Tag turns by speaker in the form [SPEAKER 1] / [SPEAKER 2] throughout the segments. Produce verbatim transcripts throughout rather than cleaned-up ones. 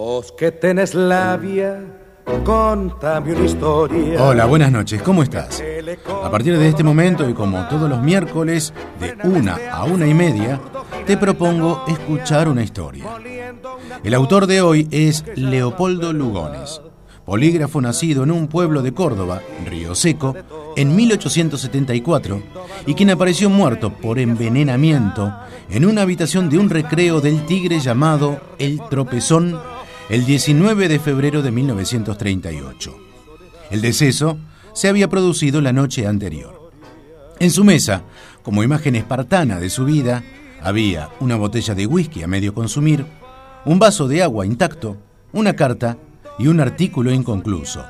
[SPEAKER 1] Vos que tenés labia, contame una historia.
[SPEAKER 2] Hola, buenas noches, ¿cómo estás? A partir de este momento y como todos los miércoles, de una a una y media, te propongo escuchar una historia. El autor de hoy es Leopoldo Lugones, polígrafo nacido en un pueblo de Córdoba, Río Seco, en mil ochocientos setenta y cuatro, y quien apareció muerto por envenenamiento en una habitación de un recreo del Tigre llamado El Tropezón, el diecinueve de febrero de mil novecientos treinta y ocho. El deceso se había producido la noche anterior. En su mesa, como imagen espartana de su vida, había una botella de whisky a medio consumir, un vaso de agua intacto, una carta y un artículo inconcluso.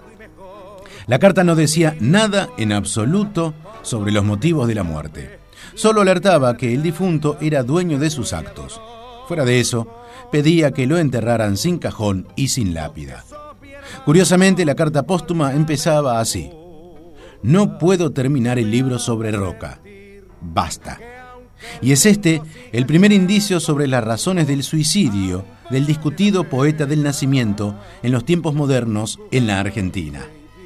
[SPEAKER 2] La carta no decía nada en absoluto sobre los motivos de la muerte. Solo alertaba que el difunto era dueño de sus actos. Fuera de eso, pedía que lo enterraran sin cajón y sin lápida. Curiosamente, la carta póstuma empezaba así: no puedo terminar el libro sobre Roca. Basta. Y es este el primer indicio sobre las razones del suicidio del discutido poeta del Nacimiento en los tiempos modernos en la Argentina.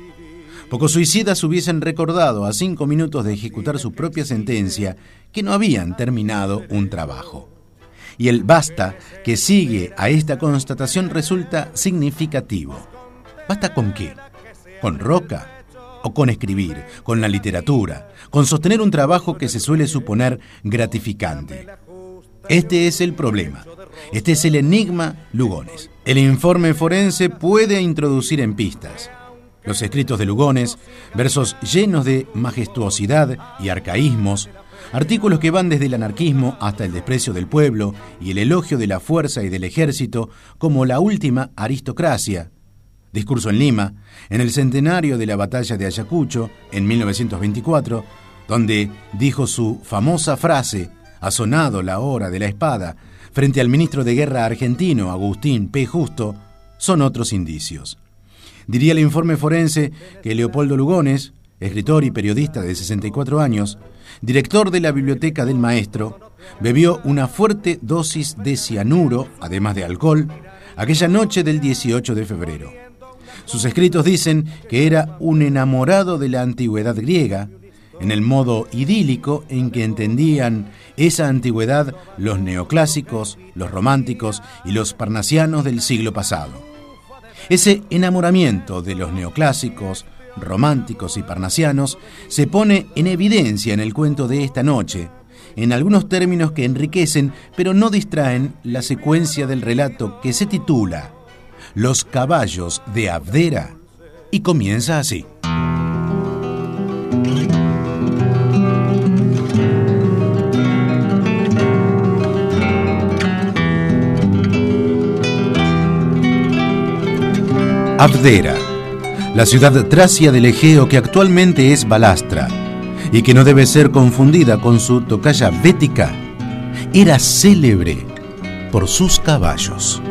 [SPEAKER 2] Pocos suicidas hubiesen recordado a cinco minutos de ejecutar su propia sentencia que no habían terminado un trabajo. Y el basta que sigue a esta constatación resulta significativo. ¿Basta con qué? ¿Con Roca? ¿O con escribir? ¿Con la literatura? ¿Con sostener un trabajo que se suele suponer gratificante? Este es el problema. Este es el enigma Lugones. El informe forense puede introducir en pistas. Los escritos de Lugones, versos llenos de majestuosidad y arcaísmos, artículos que van desde el anarquismo hasta el desprecio del pueblo y el elogio de la fuerza y del ejército como la última aristocracia. Discurso en Lima, en el centenario de la batalla de Ayacucho, en mil novecientos veinticuatro, donde dijo su famosa frase: ha sonado la hora de la espada, frente al ministro de Guerra argentino, Agustín P. Justo, son otros indicios. Diría el informe forense que Leopoldo Lugones, escritor y periodista de sesenta y cuatro años, director de la biblioteca del maestro, bebió una fuerte dosis de cianuro, además de alcohol, aquella noche del dieciocho de febrero. Sus escritos dicen que era un enamorado de la antigüedad griega, en el modo idílico en que entendían esa antigüedad los neoclásicos, los románticos y los parnasianos del siglo pasado. Ese enamoramiento de los neoclásicos, románticos y parnasianos se pone en evidencia en el cuento de esta noche, en algunos términos que enriquecen pero no distraen la secuencia del relato que se titula Los caballos de Abdera y comienza así. Abdera, la ciudad tracia del Egeo que actualmente es Balastra y que no debe ser confundida con su tocaya bética, era célebre por sus caballos.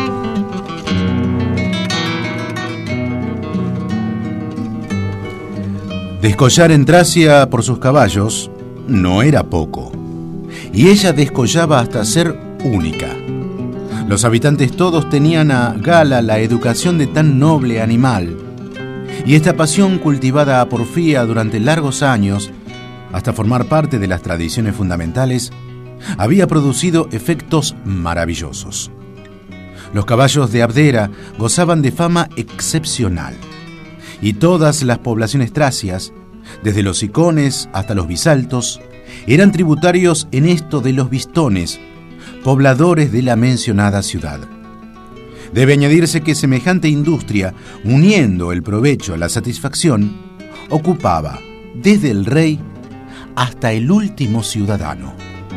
[SPEAKER 2] Descollar en Tracia por sus caballos no era poco, y ella descollaba hasta ser única. Los habitantes todos tenían a gala la educación de tan noble animal, y esta pasión cultivada a porfía durante largos años, hasta formar parte de las tradiciones fundamentales, había producido efectos maravillosos. Los caballos de Abdera gozaban de fama excepcional, y todas las poblaciones tracias, desde los sicones hasta los bisaltos, eran tributarios en esto de los bistones, pobladores de la mencionada ciudad. Debe añadirse que semejante industria, uniendo el provecho a la satisfacción, ocupaba desde el rey hasta el último ciudadano.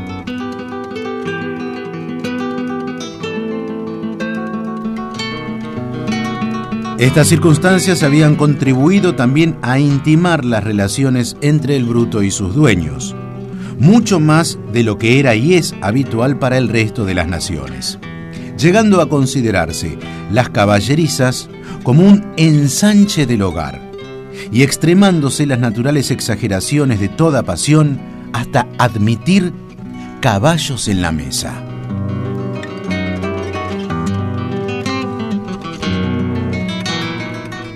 [SPEAKER 2] Estas circunstancias habían contribuido también a intimar las relaciones entre el bruto y sus dueños, mucho más de lo que era y es habitual para el resto de las naciones, llegando a considerarse las caballerizas como un ensanche del hogar y extremándose las naturales exageraciones de toda pasión hasta admitir caballos en la mesa.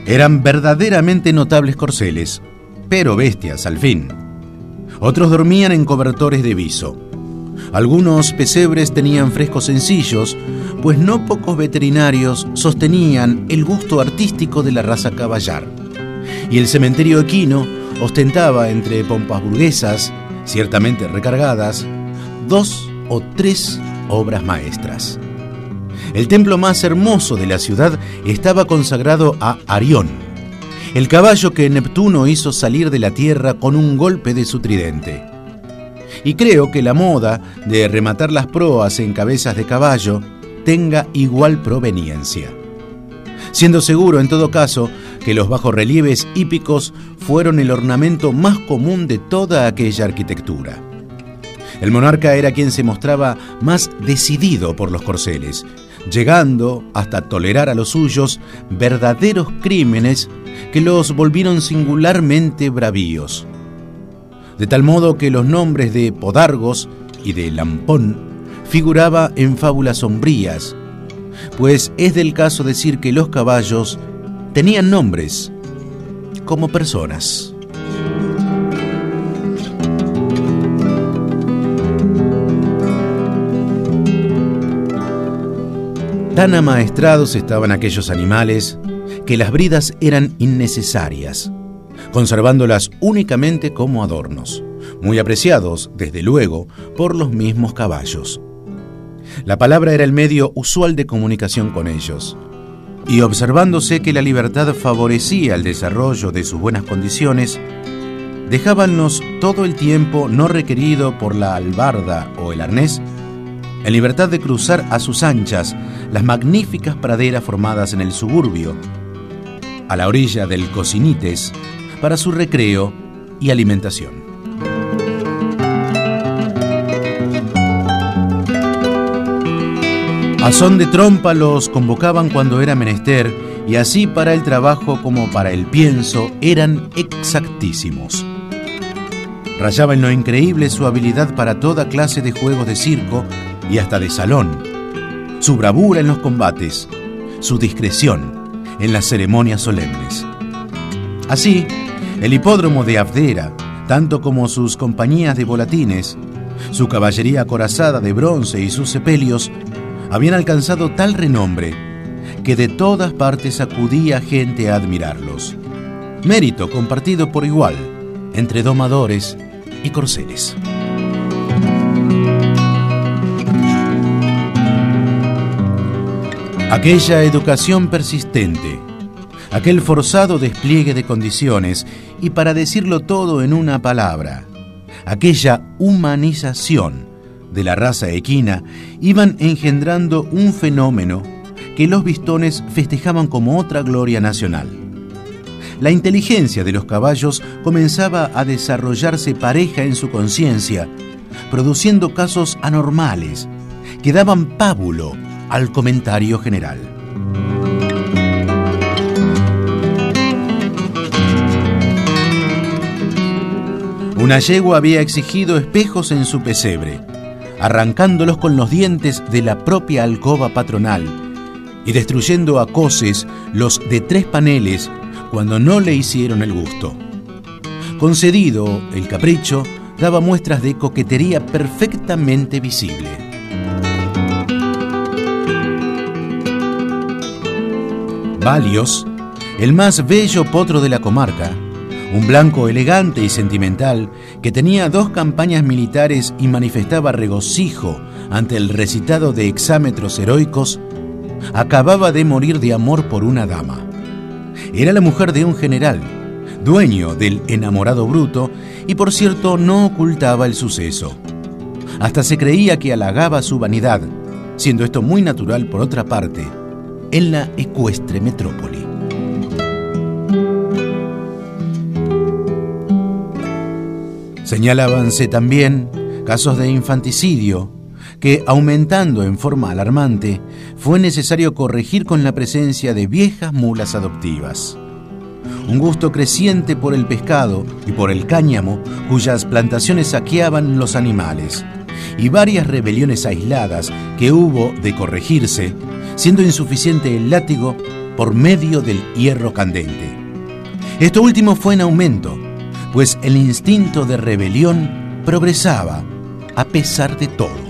[SPEAKER 2] Eran verdaderamente notables corceles, pero bestias al fin. Otros dormían en cobertores de viso. Algunos pesebres tenían frescos sencillos, pues no pocos veterinarios sostenían el gusto artístico de la raza caballar. Y el cementerio equino ostentaba entre pompas burguesas, ciertamente recargadas, dos o tres obras maestras. El templo más hermoso de la ciudad estaba consagrado a Arión, el caballo que Neptuno hizo salir de la tierra con un golpe de su tridente. Y creo que la moda de rematar las proas en cabezas de caballo tenga igual proveniencia, siendo seguro en todo caso que los bajorrelieves hípicos fueron el ornamento más común de toda aquella arquitectura. El monarca era quien se mostraba más decidido por los corceles, llegando hasta tolerar a los suyos verdaderos crímenes que los volvieron singularmente bravíos. De tal modo que los nombres de Podargos y de Lampón figuraba en fábulas sombrías, pues es del caso decir que los caballos tenían nombres como personas. Tan amaestrados estaban aquellos animales que las bridas eran innecesarias, conservándolas únicamente como adornos, muy apreciados, desde luego, por los mismos caballos. La palabra era el medio usual de comunicación con ellos, y observándose que la libertad favorecía el desarrollo de sus buenas condiciones, dejábanlos todo el tiempo no requerido por la albarda o el arnés, en libertad de cruzar a sus anchas las magníficas praderas formadas en el suburbio, a la orilla del Cocinites, para su recreo y alimentación. A son de trompa los convocaban cuando era menester, y así para el trabajo como para el pienso eran exactísimos. Rayaba en lo increíble su habilidad para toda clase de juegos de circo y hasta de salón, su bravura en los combates, su discreción en las ceremonias solemnes. Así, el hipódromo de Abdera, tanto como sus compañías de volatines, su caballería acorazada de bronce y sus sepelios, habían alcanzado tal renombre que de todas partes acudía gente a admirarlos. Mérito compartido por igual entre domadores y corceles. Aquella educación persistente, aquel forzado despliegue de condiciones y, para decirlo todo en una palabra, aquella humanización de la raza equina iban engendrando un fenómeno que los vistones festejaban como otra gloria nacional. La inteligencia de los caballos comenzaba a desarrollarse pareja en su conciencia, produciendo casos anormales que daban pábulo al comentario general. Una yegua había exigido espejos en su pesebre, arrancándolos con los dientes de la propia alcoba patronal y destruyendo a coces los de tres paneles cuando no le hicieron el gusto. Concedido el capricho, daba muestras de coquetería perfectamente visible. Valios, el más bello potro de la comarca, un blanco elegante y sentimental que tenía dos campañas militares y manifestaba regocijo ante el recitado de exámetros heroicos, acababa de morir de amor por una dama. Era la mujer de un general, dueño del enamorado bruto, y por cierto no ocultaba el suceso. Hasta se creía que halagaba su vanidad, siendo esto muy natural por otra parte, en la ecuestre metrópoli. Señalábanse también casos de infanticidio que, aumentando en forma alarmante, fue necesario corregir con la presencia de viejas mulas adoptivas. Un gusto creciente por el pescado y por el cáñamo, cuyas plantaciones saqueaban los animales, y varias rebeliones aisladas que hubo de corregirse, siendo insuficiente el látigo por medio del hierro candente. Esto último fue en aumento, pues el instinto de rebelión progresaba a pesar de todo.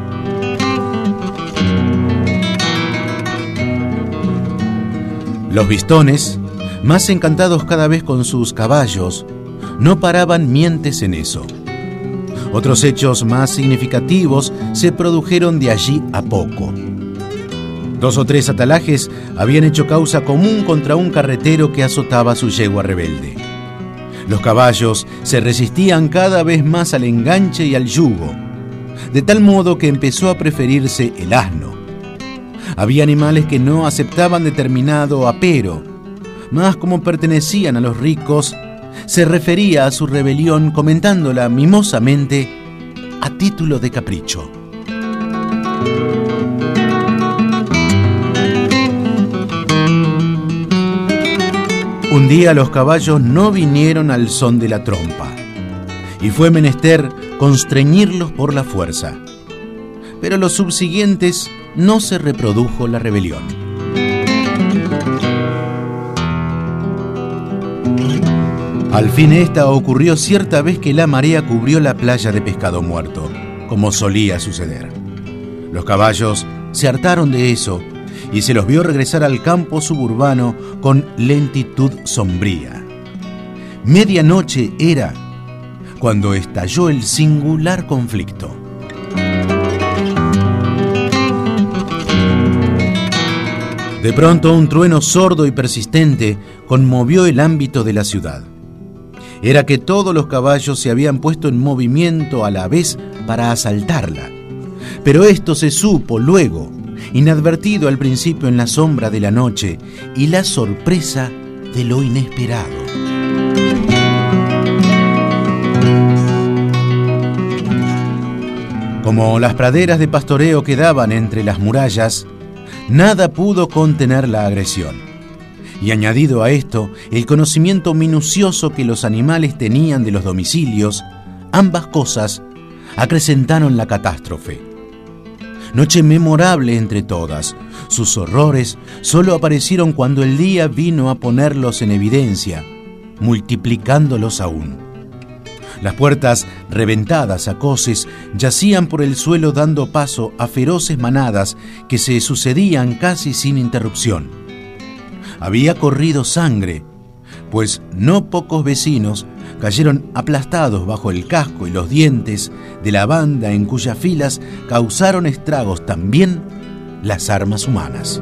[SPEAKER 2] Los Vistones, más encantados cada vez con sus caballos, no paraban mientes en eso. Otros hechos más significativos se produjeron de allí a poco. Dos o tres atalajes habían hecho causa común contra un carretero que azotaba su yegua rebelde. Los caballos se resistían cada vez más al enganche y al yugo, de tal modo que empezó a preferirse el asno. Había animales que no aceptaban determinado apero, mas como pertenecían a los ricos, se refería a su rebelión comentándola mimosamente a título de capricho. Un día los caballos no vinieron al son de la trompa, y fue menester constreñirlos por la fuerza. Pero los subsiguientes no se reprodujo la rebelión. Al fin esta ocurrió cierta vez que la marea cubrió la playa de Pescado Muerto, como solía suceder. Los caballos se hartaron de eso y se los vio regresar al campo suburbano con lentitud sombría. Medianoche era cuando estalló el singular conflicto. De pronto un trueno sordo y persistente conmovió el ámbito de la ciudad. Era que todos los caballos se habían puesto en movimiento a la vez para asaltarla. Pero esto se supo luego, inadvertido al principio en la sombra de la noche y la sorpresa de lo inesperado. Como las praderas de pastoreo quedaban entre las murallas, nada pudo contener la agresión. Y añadido a esto, el conocimiento minucioso que los animales tenían de los domicilios, ambas cosas acrecentaron la catástrofe. Noche memorable entre todas, sus horrores solo aparecieron cuando el día vino a ponerlos en evidencia, multiplicándolos aún. Las puertas, reventadas a coces, yacían por el suelo dando paso a feroces manadas que se sucedían casi sin interrupción. Había corrido sangre, pues no pocos vecinos cayeron aplastados bajo el casco y los dientes de la banda en cuyas filas causaron estragos también las armas humanas.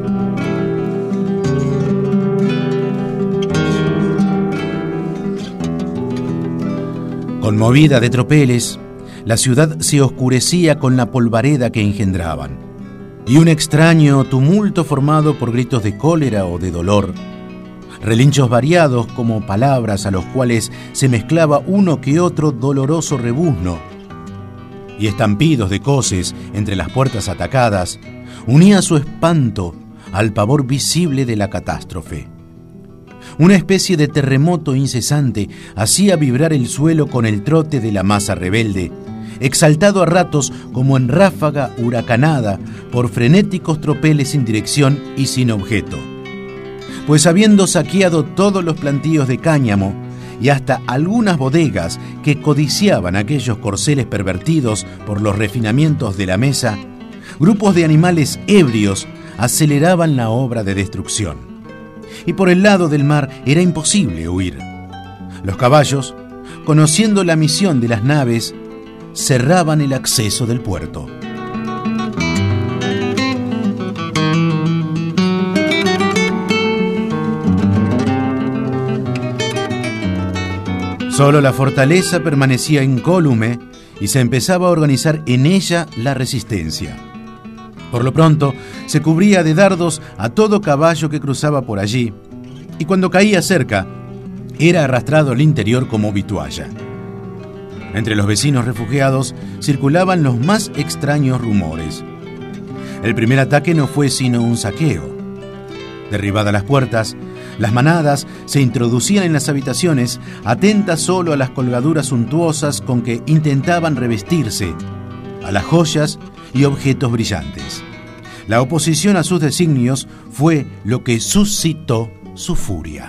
[SPEAKER 2] Conmovida de tropeles, la ciudad se oscurecía con la polvareda que engendraban, y un extraño tumulto formado por gritos de cólera o de dolor, relinchos variados como palabras a los cuales se mezclaba uno que otro doloroso rebuzno, y estampidos de coces entre las puertas atacadas, unía su espanto al pavor visible de la catástrofe. Una especie de terremoto incesante hacía vibrar el suelo con el trote de la masa rebelde, exaltado a ratos como en ráfaga huracanada por frenéticos tropeles sin dirección y sin objeto. Pues habiendo saqueado todos los plantíos de cáñamo y hasta algunas bodegas que codiciaban aquellos corceles pervertidos por los refinamientos de la mesa, grupos de animales ebrios aceleraban la obra de destrucción. Y por el lado del mar era imposible huir. Los caballos, conociendo la misión de las naves, cerraban el acceso del puerto. Solo la fortaleza permanecía incólume y se empezaba a organizar en ella la resistencia. Por lo pronto, se cubría de dardos a todo caballo que cruzaba por allí, y cuando caía cerca, era arrastrado al interior como vitualla. Entre los vecinos refugiados circulaban los más extraños rumores. El primer ataque no fue sino un saqueo. Derribadas las puertas, las manadas se introducían en las habitaciones, atentas solo a las colgaduras suntuosas con que intentaban revestirse, a las joyas y objetos brillantes. La oposición a sus designios fue lo que suscitó su furia.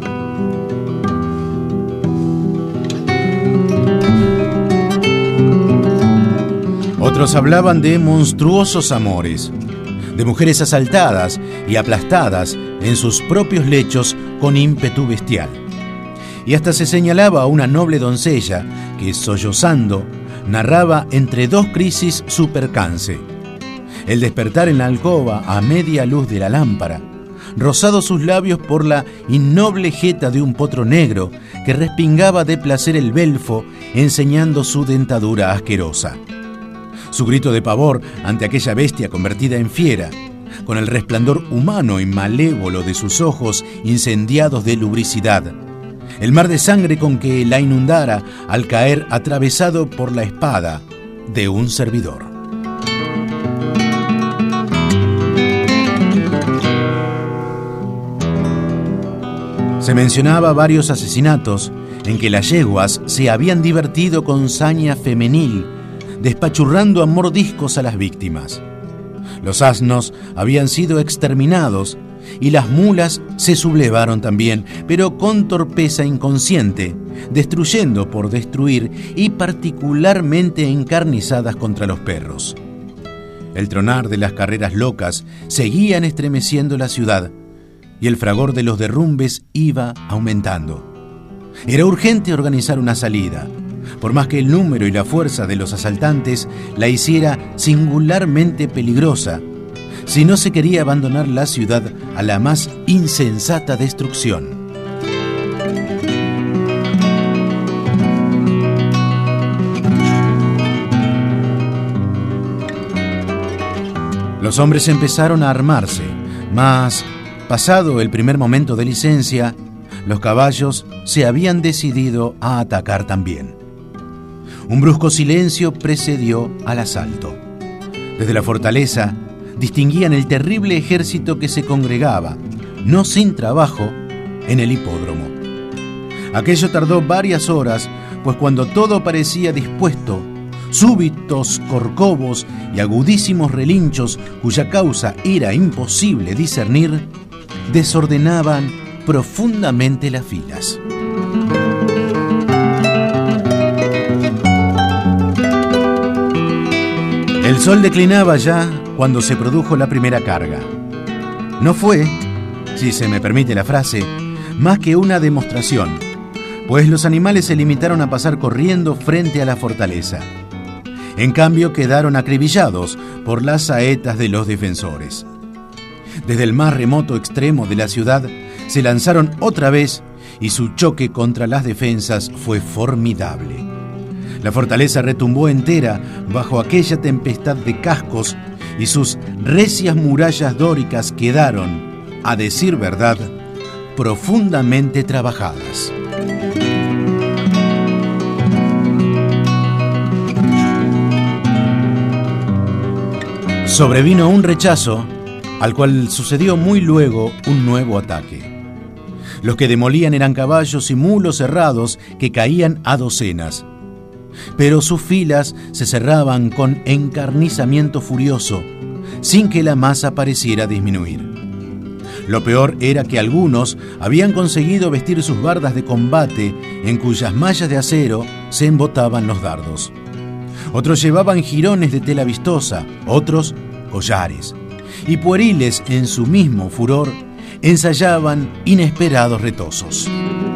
[SPEAKER 2] Otros hablaban de monstruosos amores, de mujeres asaltadas y aplastadas en sus propios lechos con ímpetu bestial. Y hasta se señalaba a una noble doncella que, sollozando, narraba entre dos crisis su percance: el despertar en la alcoba a media luz de la lámpara, rozados sus labios por la innoble jeta de un potro negro que respingaba de placer el belfo enseñando su dentadura asquerosa. Su grito de pavor ante aquella bestia convertida en fiera, con el resplandor humano y malévolo de sus ojos incendiados de lubricidad, el mar de sangre con que la inundara al caer atravesado por la espada de un servidor. Se mencionaba varios asesinatos en que las yeguas se habían divertido con saña femenil, despachurrando a mordiscos a las víctimas. Los asnos habían sido exterminados y las mulas se sublevaron también, pero con torpeza inconsciente, destruyendo por destruir y particularmente encarnizadas contra los perros. El tronar de las carreras locas seguían estremeciendo la ciudad y el fragor de los derrumbes iba aumentando. Era urgente organizar una salida, por más que el número y la fuerza de los asaltantes la hiciera singularmente peligrosa, si no se quería abandonar la ciudad a la más insensata destrucción. Los hombres empezaron a armarse, mas, pasado el primer momento de licencia, los caballos se habían decidido a atacar también. Un brusco silencio precedió al asalto. Desde la fortaleza distinguían el terrible ejército que se congregaba, no sin trabajo, en el hipódromo. Aquello tardó varias horas, pues cuando todo parecía dispuesto, súbitos corcovos y agudísimos relinchos, cuya causa era imposible discernir, desordenaban profundamente las filas. El sol declinaba ya cuando se produjo la primera carga. No fue, si se me permite la frase, más que una demostración, pues los animales se limitaron a pasar corriendo frente a la fortaleza. En cambio, quedaron acribillados por las saetas de los defensores. Desde el más remoto extremo de la ciudad se lanzaron otra vez y su choque contra las defensas fue formidable. La fortaleza retumbó entera bajo aquella tempestad de cascos y sus recias murallas dóricas quedaron, a decir verdad, profundamente trabajadas. Sobrevino un rechazo, al cual sucedió muy luego un nuevo ataque. Los que demolían eran caballos y mulos herrados que caían a docenas, pero sus filas se cerraban con encarnizamiento furioso, sin que la masa pareciera disminuir. Lo peor era que algunos habían conseguido vestir sus bardas de combate, en cuyas mallas de acero se embotaban los dardos. Otros llevaban jirones de tela vistosa, otros collares, y pueriles en su mismo furor ensayaban inesperados retozos.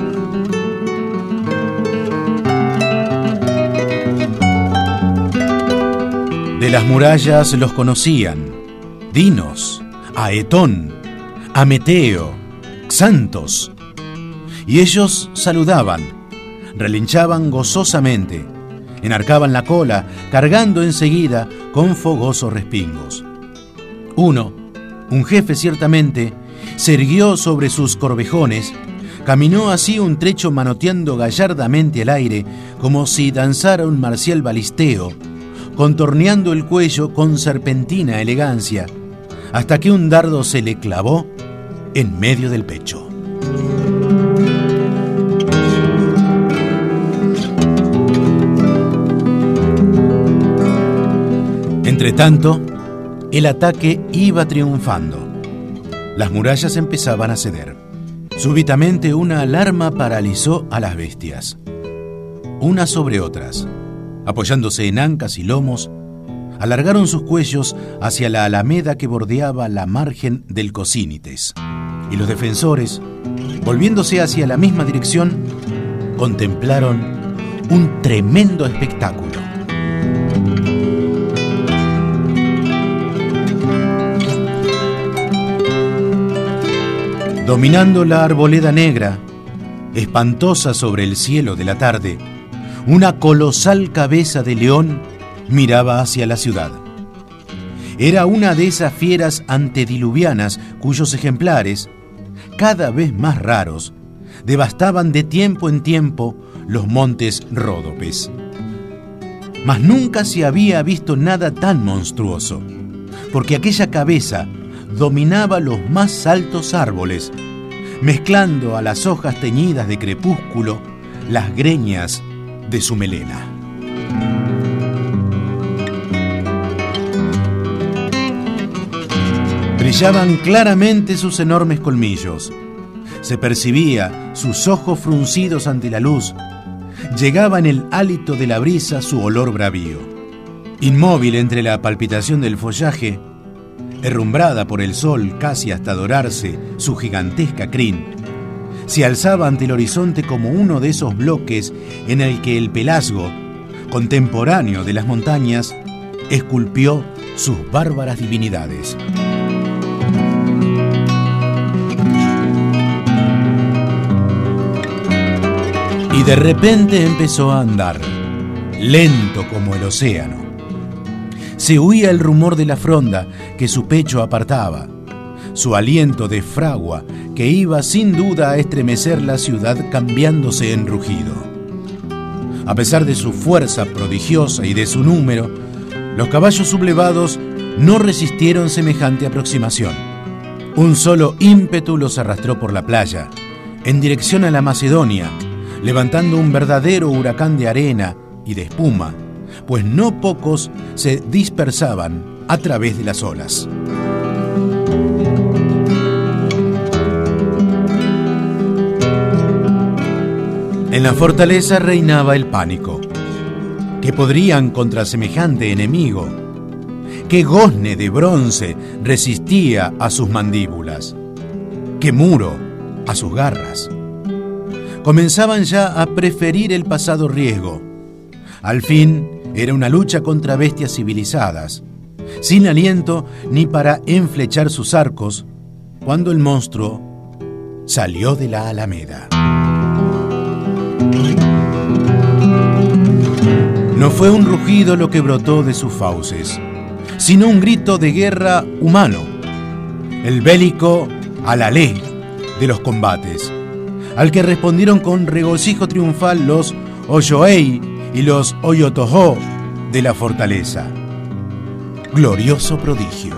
[SPEAKER 2] De las murallas los conocían Dinos, Aetón, Ameteo, Xantos, y ellos saludaban, relinchaban gozosamente, enarcaban la cola, cargando enseguida con fogosos respingos. Uno, un jefe ciertamente, se irguió sobre sus corvejones, caminó así un trecho manoteando gallardamente el aire, como si danzara un marcial balisteo, contorneando el cuello con serpentina elegancia, hasta que un dardo se le clavó en medio del pecho. Entretanto, El ataque iba triunfando. Las murallas empezaban a ceder. Súbitamente una alarma paralizó a las bestias. Unas sobre otras, apoyándose en ancas y lomos, alargaron sus cuellos hacia la alameda que bordeaba la margen del Cocínites. Y los defensores, volviéndose hacia la misma dirección, contemplaron un tremendo espectáculo. Dominando la arboleda negra, espantosa sobre el cielo de la tarde, una colosal cabeza de león miraba hacia la ciudad. Era una de esas fieras antediluvianas cuyos ejemplares, cada vez más raros, devastaban de tiempo en tiempo los montes Ródopes. Mas nunca se había visto nada tan monstruoso, porque aquella cabeza dominaba los más altos árboles, mezclando a las hojas teñidas de crepúsculo las greñas de su melena. Brillaban claramente sus enormes colmillos. Se percibía sus ojos fruncidos ante la luz. Llegaba en el hálito de la brisa su olor bravío. Inmóvil entre la palpitación del follaje, herrumbrada por el sol casi hasta dorarse su gigantesca crin, se alzaba ante el horizonte como uno de esos bloques en el que el Pelasgo, contemporáneo de las montañas, esculpió sus bárbaras divinidades. Y de repente empezó a andar, lento como el océano. Se oía el rumor de la fronda que su pecho apartaba, su aliento de fragua que iba sin duda a estremecer la ciudad cambiándose en rugido. A pesar de su fuerza prodigiosa y de su número, los caballos sublevados no resistieron semejante aproximación. Un solo ímpetu los arrastró por la playa, en dirección a la Macedonia, levantando un verdadero huracán de arena y de espuma, pues no pocos se dispersaban a través de las olas. En la fortaleza reinaba el pánico. ¿Qué podrían contra semejante enemigo? ¿Qué gozne de bronce resistía a sus mandíbulas? ¿Qué muro a sus garras? Comenzaban ya a preferir el pasado riesgo. Al fin, era una lucha contra bestias civilizadas, sin aliento ni para enflechar sus arcos, cuando el monstruo salió de la alameda. No fue un rugido lo que brotó de sus fauces, sino un grito de guerra humano, el bélico alalé de los combates, al que respondieron con regocijo triunfal los Oyoei y los Oyotohó de la fortaleza. Glorioso prodigio.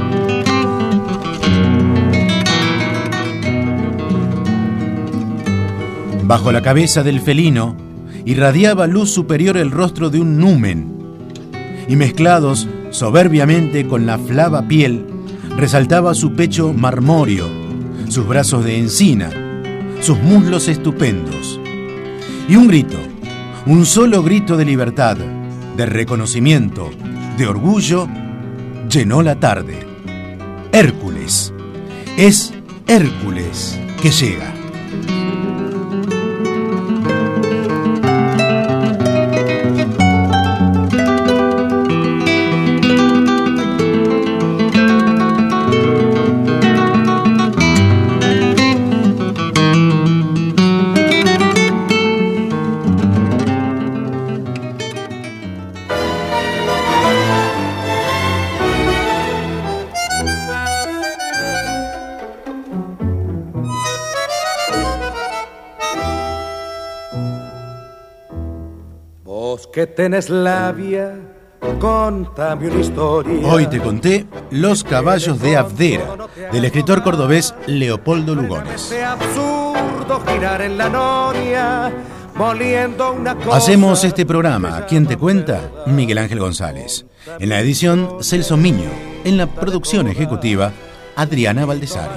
[SPEAKER 2] Bajo la cabeza del felino irradiaba luz superior el rostro de un numen, y mezclados soberbiamente con la flava piel, resaltaba su pecho marmóreo, sus brazos de encina, sus muslos estupendos. Y un grito, un solo grito de libertad, de reconocimiento, de orgullo, llenó la tarde. Hércules, es Hércules que llega.
[SPEAKER 1] Que tenés labia, contame una historia.
[SPEAKER 2] Hoy te conté Los caballos de Abdera, del escritor cordobés Leopoldo Lugones. Hacemos este programa, ¿quién te cuenta? Miguel Ángel González. En la edición, Celso Miño. En la producción ejecutiva, Adriana Baldessari.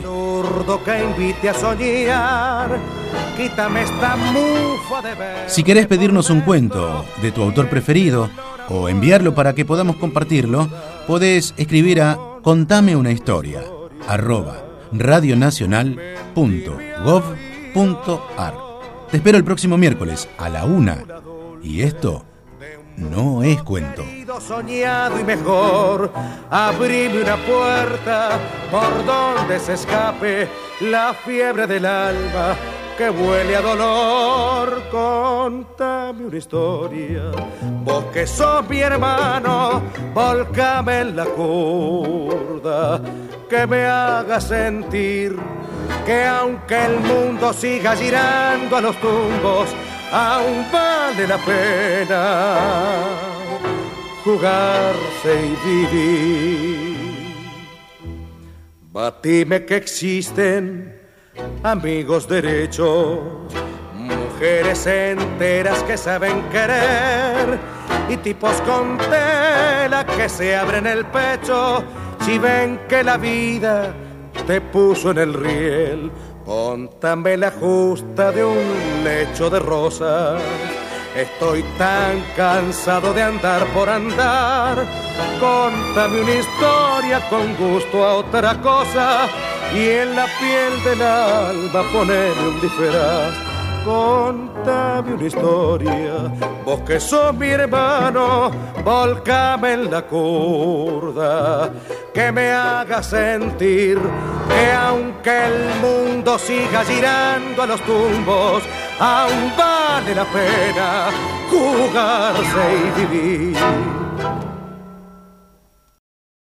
[SPEAKER 2] Si querés pedirnos un cuento de tu autor preferido o enviarlo para que podamos compartirlo, podés escribir a contame una historia arroba radionacional punto gov punto ar. Te espero el próximo miércoles a la una. Y esto no es cuento.
[SPEAKER 1] Soñado y mejor, abrime una puerta por donde se escape la fiebre del alma que huele a dolor. Contame una historia, vos que sos mi hermano, volcame en la curda, que me haga sentir que aunque el mundo siga girando a los tumbos, aún vale la pena jugarse y vivir. Batime que existen amigos derechos, mujeres enteras que saben querer y tipos con tela que se abren el pecho si ven que la vida te puso en el riel. Contame la justa de un lecho de rosas. Estoy tan cansado de andar por andar. Contame una historia con gusto a otra cosa y en la piel del alma poneme un disfraz. Contame una historia, vos que sos mi hermano, volcame en la curda, que me haga sentir que aunque el mundo siga girando a los tumbos, aún vale la pena jugarse y vivir.